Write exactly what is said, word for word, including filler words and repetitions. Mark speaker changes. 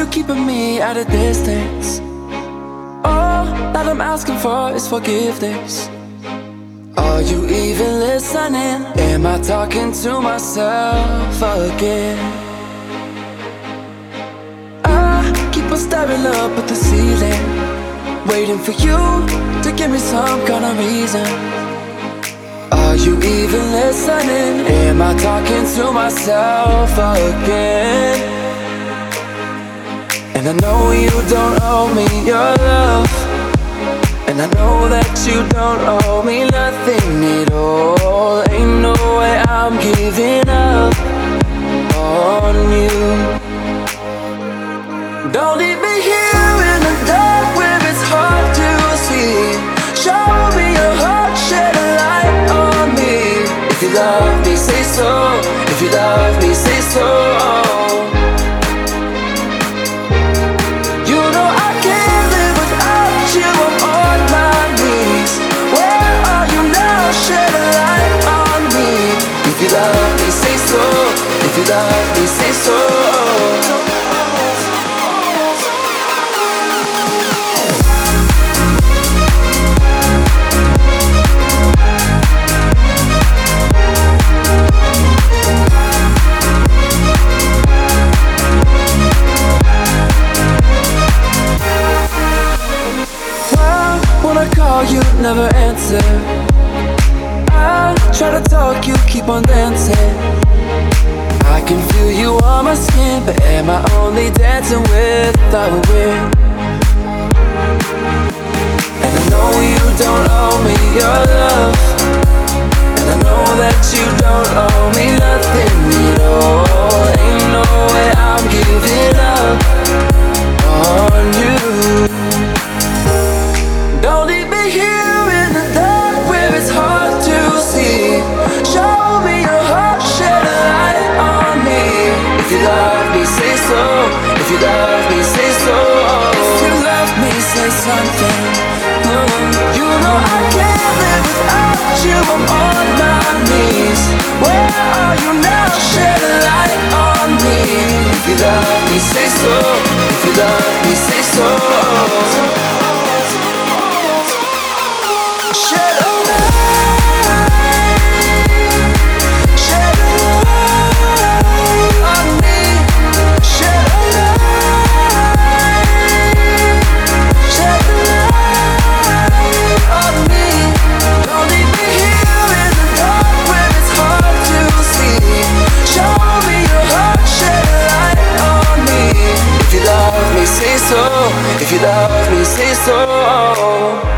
Speaker 1: you keeping me at a distance. All that I'm asking for is forgiveness. Are you even listening? Am I talking to myself again? I keep on staring up at the ceiling, waiting for you to give me some kind of reason. Are you even listening? Am I talking to myself again? And I know you don't owe me your love, and I know that you don't owe me nothing at all. Ain't no way I'm giving up on you. Don't leave me here in the dark where it's hard to see. Show me your heart, shed a light on me. If you love me, say so. If you love me, say so. You know I can't live without you. I'm on my knees. Where are you now? Shed a light on me. If you love me, say so. If you love me, say so. You never answer. I try to talk, you keep on dancing. I can feel you on my skin, but am I only dancing with the wind? And I know you don't owe me your love, and I know that you don't owe me nothing at all. Ain't no way I'm giving up on you. Don't leave me here in the dark where it's hard to see. Show me your heart, shed a light on me. If you love me, say so. If you love me, say so. If you love me, say something. Mm. You know I can't live without you. I'm on my knees. Where are you now? Shed a light on me. If you love me, say so. If you love me, say so. Shed a light, shed a light on me. Shed a light, shed a light on me. Don't leave me here in the dark where it's hard to see. Show me your heart, shed a light on me. If you love me, say so. If you love me, say so.